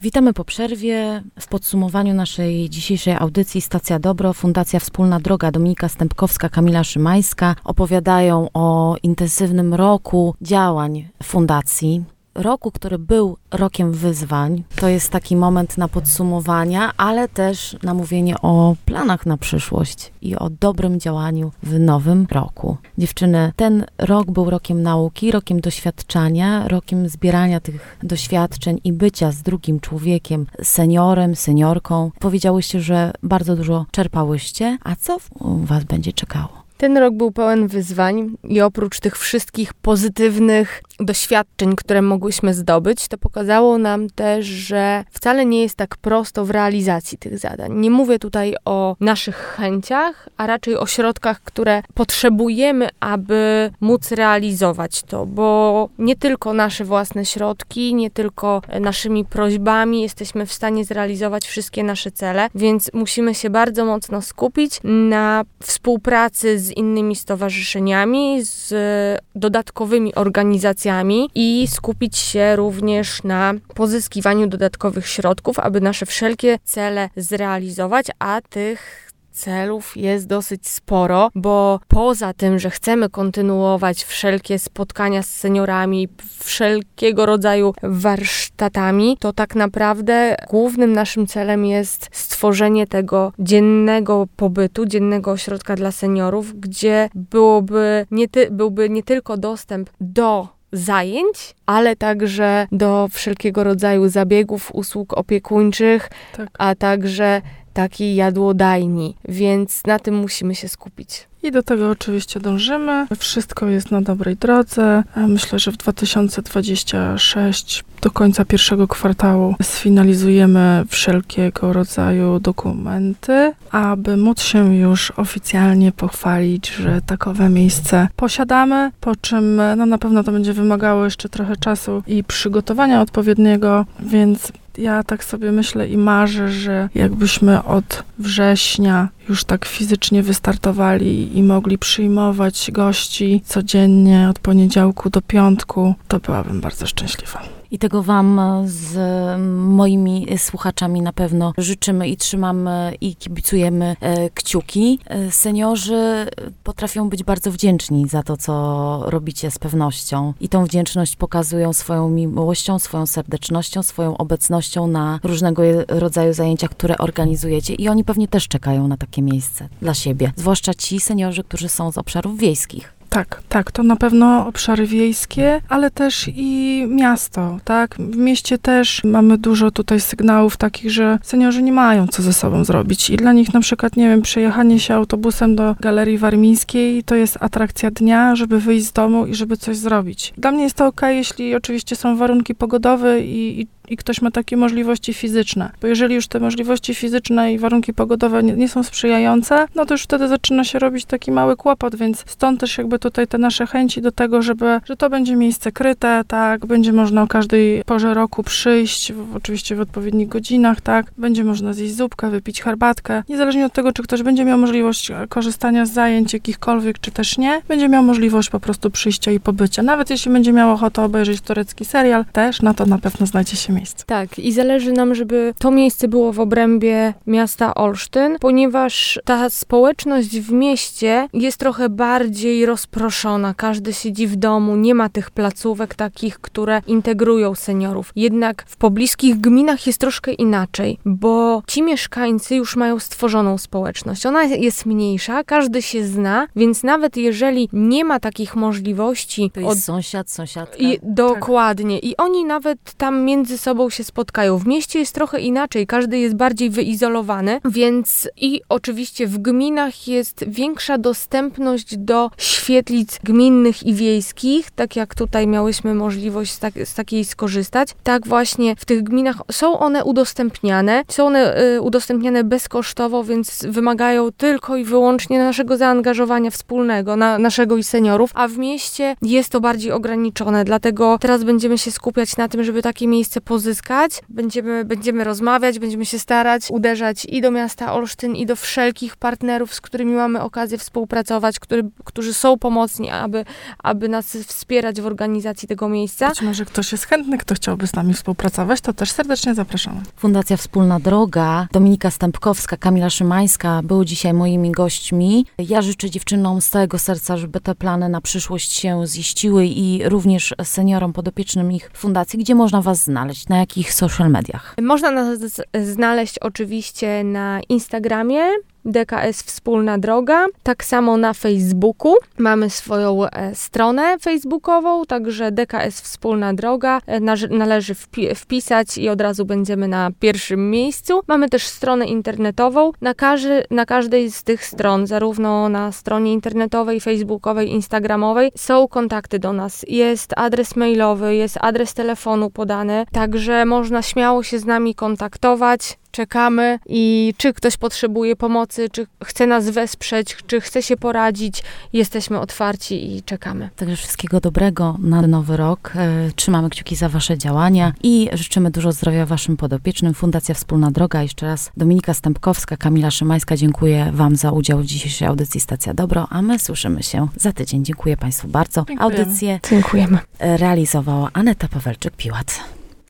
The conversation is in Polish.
Witamy po przerwie. W podsumowaniu naszej dzisiejszej audycji Stacja Dobro, Fundacja Wspólna Droga, Dominika Stępkowska, Kamila Szymańska opowiadają o intensywnym roku działań fundacji. Roku, który był rokiem wyzwań. To jest taki moment na podsumowania, ale też na mówienie o planach na przyszłość i o dobrym działaniu w nowym roku. Dziewczyny, ten rok był rokiem nauki, rokiem doświadczania, rokiem zbierania tych doświadczeń i bycia z drugim człowiekiem, seniorem, seniorką. Powiedziałyście, że bardzo dużo czerpałyście, a co was będzie czekało? Ten rok był pełen wyzwań i oprócz tych wszystkich pozytywnych doświadczeń, które mogłyśmy zdobyć, to pokazało nam też, że wcale nie jest tak prosto w realizacji tych zadań. Nie mówię tutaj o naszych chęciach, a raczej o środkach, które potrzebujemy, aby móc realizować to, bo nie tylko nasze własne środki, nie tylko naszymi prośbami jesteśmy w stanie zrealizować wszystkie nasze cele, więc musimy się bardzo mocno skupić na współpracy z innymi stowarzyszeniami, z dodatkowymi organizacjami i skupić się również na pozyskiwaniu dodatkowych środków, aby nasze wszelkie cele zrealizować, a tych celów jest dosyć sporo, bo poza tym, że chcemy kontynuować wszelkie spotkania z seniorami, wszelkiego rodzaju warsztatami, to tak naprawdę głównym naszym celem jest stworzenie tego dziennego pobytu, dziennego ośrodka dla seniorów, gdzie byłby nie tylko dostęp do zajęć, ale także do wszelkiego rodzaju zabiegów, usług opiekuńczych, a także takiej jadłodajni, więc na tym musimy się skupić. I do tego oczywiście dążymy. Wszystko jest na dobrej drodze. Myślę, że w 2026 do końca pierwszego kwartału sfinalizujemy wszelkiego rodzaju dokumenty, aby móc się już oficjalnie pochwalić, że takowe miejsce posiadamy, po czym na pewno to będzie wymagało jeszcze trochę czasu i przygotowania odpowiedniego, więc ja tak sobie myślę i marzę, że jakbyśmy od września już tak fizycznie wystartowali i mogli przyjmować gości codziennie od poniedziałku do piątku, to byłabym bardzo szczęśliwa. I tego wam z moimi słuchaczami na pewno życzymy i trzymamy i kibicujemy kciuki. Seniorzy potrafią być bardzo wdzięczni za to, co robicie z pewnością. I tą wdzięczność pokazują swoją miłością, swoją serdecznością, swoją obecnością na różnego rodzaju zajęciach, które organizujecie. I oni pewnie też czekają na takie miejsce dla siebie. Zwłaszcza ci seniorzy, którzy są z obszarów wiejskich. Tak, to na pewno obszary wiejskie, ale też i miasto, tak? W mieście też mamy dużo tutaj sygnałów takich, że seniorzy nie mają co ze sobą zrobić i dla nich na przykład, nie wiem, przejechanie się autobusem do Galerii Warmińskiej to jest atrakcja dnia, żeby wyjść z domu i żeby coś zrobić. Dla mnie jest to okej, jeśli oczywiście są warunki pogodowe i ktoś ma takie możliwości fizyczne. Bo jeżeli już te możliwości fizyczne i warunki pogodowe nie są sprzyjające, no to już wtedy zaczyna się robić taki mały kłopot, więc stąd też jakby tutaj te nasze chęci do tego, że to będzie miejsce kryte, tak, będzie można o każdej porze roku przyjść, oczywiście w odpowiednich godzinach, tak, będzie można zjeść zupkę, wypić herbatkę, niezależnie od tego, czy ktoś będzie miał możliwość korzystania z zajęć jakichkolwiek, czy też nie, będzie miał możliwość po prostu przyjścia i pobycia. Nawet jeśli będzie miał ochotę obejrzeć turecki serial, też na to na pewno znajdzie się miejsce. Tak, i zależy nam, żeby to miejsce było w obrębie miasta Olsztyn, ponieważ ta społeczność w mieście jest trochę bardziej rozproszona. Każdy siedzi w domu, nie ma tych placówek takich, które integrują seniorów. Jednak w pobliskich gminach jest troszkę inaczej, bo ci mieszkańcy już mają stworzoną społeczność. Ona jest mniejsza, każdy się zna, więc nawet jeżeli nie ma takich możliwości... To jest sąsiad, sąsiadka. Dokładnie. I oni nawet tam między sobą się spotkają. W mieście jest trochę inaczej, każdy jest bardziej wyizolowany, więc i oczywiście w gminach jest większa dostępność do świetlic gminnych i wiejskich, tak jak tutaj miałyśmy możliwość z takiej skorzystać. Tak właśnie w tych gminach są one udostępniane bezkosztowo, więc wymagają tylko i wyłącznie naszego zaangażowania wspólnego, naszego i seniorów, a w mieście jest to bardziej ograniczone, dlatego teraz będziemy się skupiać na tym, żeby takie miejsce pozyskać. Będziemy rozmawiać, będziemy się starać uderzać i do miasta Olsztyn, i do wszelkich partnerów, z którymi mamy okazję współpracować, którzy są pomocni, aby nas wspierać w organizacji tego miejsca. Być może ktoś jest chętny, kto chciałby z nami współpracować, to też serdecznie zapraszamy. Fundacja Wspólna Droga, Dominika Stępkowska, Kamila Szymańska były dzisiaj moimi gośćmi. Ja życzę dziewczynom z całego serca, żeby te plany na przyszłość się ziściły i również seniorom podopiecznym ich fundacji. Gdzie można was znaleźć? Na jakich social mediach? Można nas znaleźć oczywiście na Instagramie, DKS Wspólna Droga, tak samo na Facebooku. Mamy swoją stronę facebookową, także DKS Wspólna Droga. Należy wpisać i od razu będziemy na pierwszym miejscu. Mamy też stronę internetową. Na każdej z tych stron, zarówno na stronie internetowej, facebookowej, instagramowej, są kontakty do nas. Jest adres mailowy, jest adres telefonu podany, także można śmiało się z nami kontaktować. Czekamy i czy ktoś potrzebuje pomocy, czy chce nas wesprzeć, czy chce się poradzić, jesteśmy otwarci i czekamy. Także wszystkiego dobrego na nowy rok. Trzymamy kciuki za wasze działania i życzymy dużo zdrowia waszym podopiecznym. Fundacja Wspólna Droga. Jeszcze raz Dominika Stępkowska, Kamila Szymańska. Dziękuję wam za udział w dzisiejszej audycji Stacja Dobro, a my słyszymy się za tydzień. Dziękuję państwu bardzo. Dziękujemy. Audycję Dziękujemy. realizowała Aneta Pawelczyk-Piłat.